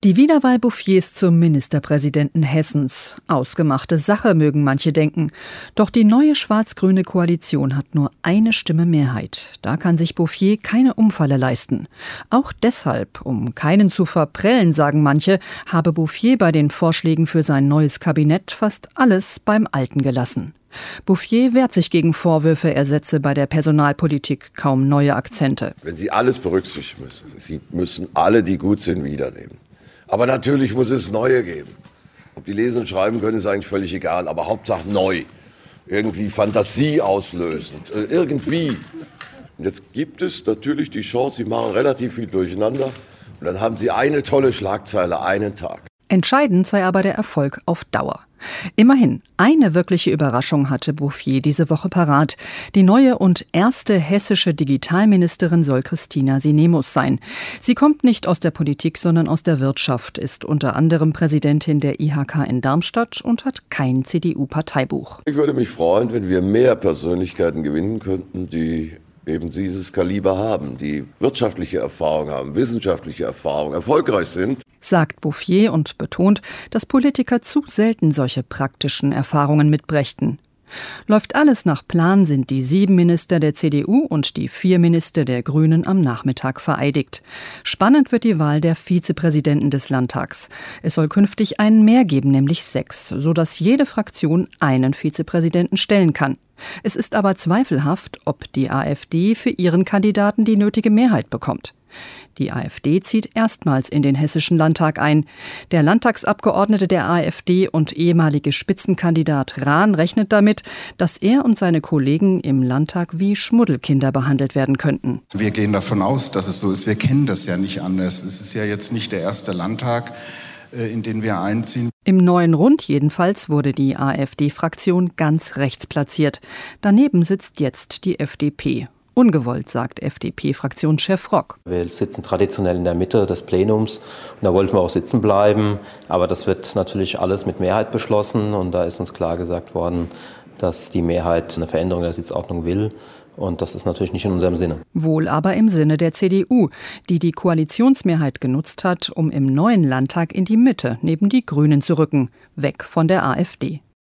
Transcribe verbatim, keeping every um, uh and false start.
Die Wiederwahl Bouffiers zum Ministerpräsidenten Hessens. Ausgemachte Sache, mögen manche denken. Doch die neue schwarz-grüne Koalition hat nur eine Stimme Mehrheit. Da kann sich Bouffier keine Umfalle leisten. Auch deshalb, um keinen zu verprellen, sagen manche, habe Bouffier bei den Vorschlägen für sein neues Kabinett fast alles beim Alten gelassen. Bouffier wehrt sich gegen Vorwürfe, er setze bei der Personalpolitik kaum neue Akzente. Wenn Sie alles berücksichtigen müssen, Sie müssen alle, die gut sind, wiedernehmen. Aber natürlich muss es neue geben. Ob die lesen und schreiben können, ist eigentlich völlig egal. Aber Hauptsache neu. Irgendwie Fantasie auslösend. Irgendwie. Und jetzt gibt es natürlich die Chance, Sie machen relativ viel durcheinander. Und dann haben Sie eine tolle Schlagzeile, einen Tag. Entscheidend sei aber der Erfolg auf Dauer. Immerhin, eine wirkliche Überraschung hatte Bouffier diese Woche parat. Die neue und erste hessische Digitalministerin soll Christina Sinemus sein. Sie kommt nicht aus der Politik, sondern aus der Wirtschaft, ist unter anderem Präsidentin der I H K in Darmstadt und hat kein C D U-Parteibuch. Ich würde mich freuen, wenn wir mehr Persönlichkeiten gewinnen könnten, die eben dieses Kaliber haben, die wirtschaftliche Erfahrung haben, wissenschaftliche Erfahrung, erfolgreich sind. Sagt Bouffier und betont, dass Politiker zu selten solche praktischen Erfahrungen mitbrächten. Läuft alles nach Plan, sind die sieben Minister der C D U und die vier Minister der Grünen am Nachmittag vereidigt. Spannend wird die Wahl der Vizepräsidenten des Landtags. Es soll künftig einen mehr geben, nämlich sechs, sodass jede Fraktion einen Vizepräsidenten stellen kann. Es ist aber zweifelhaft, ob die AfD für ihren Kandidaten die nötige Mehrheit bekommt. Die AfD zieht erstmals in den Hessischen Landtag ein. Der Landtagsabgeordnete der AfD und ehemalige Spitzenkandidat Rahn rechnet damit, dass er und seine Kollegen im Landtag wie Schmuddelkinder behandelt werden könnten. Wir gehen davon aus, dass es so ist. Wir kennen das ja nicht anders. Es ist ja jetzt nicht der erste Landtag, in den wir einziehen. Im neuen Rund jedenfalls wurde die AfD-Fraktion ganz rechts platziert. Daneben sitzt jetzt die F D P. Ungewollt, sagt F D P-Fraktionschef Rock. Wir sitzen traditionell in der Mitte des Plenums und da wollten wir auch sitzen bleiben. Aber das wird natürlich alles mit Mehrheit beschlossen und da ist uns klar gesagt worden, dass die Mehrheit eine Veränderung der Sitzordnung will. Und das ist natürlich nicht in unserem Sinne. Wohl aber im Sinne der C D U, die die Koalitionsmehrheit genutzt hat, um im neuen Landtag in die Mitte neben die Grünen zu rücken, weg von der AfD.